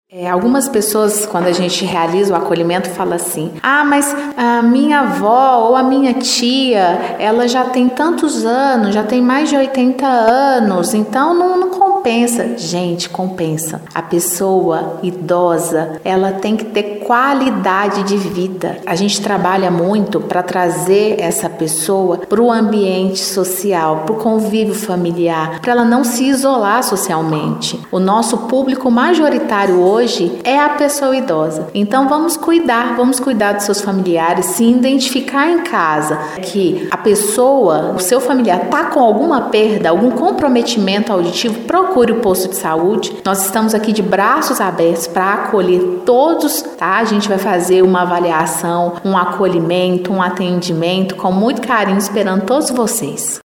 Algumas pessoas, quando a gente realiza o acolhimento, falam assim: mas a minha avó ou a minha tia, ela já tem tantos anos, já tem mais de 80 anos, então não compensa. Gente, compensa. A pessoa idosa, ela tem que ter qualidade de vida. A gente trabalha muito para trazer essa pessoa para o ambiente social, para o convívio familiar, para ela não se isolar socialmente. O nosso público majoritário hoje é a pessoa idosa. Então vamos cuidar dos seus familiares, se identificar em casa que a pessoa, o seu familiar está com alguma perda, algum comprometimento auditivo, procure o posto de saúde. Nós estamos aqui de braços abertos para acolher todos, tá? A gente vai fazer uma avaliação, um acolhimento, um atendimento com muito carinho, esperando todos vocês.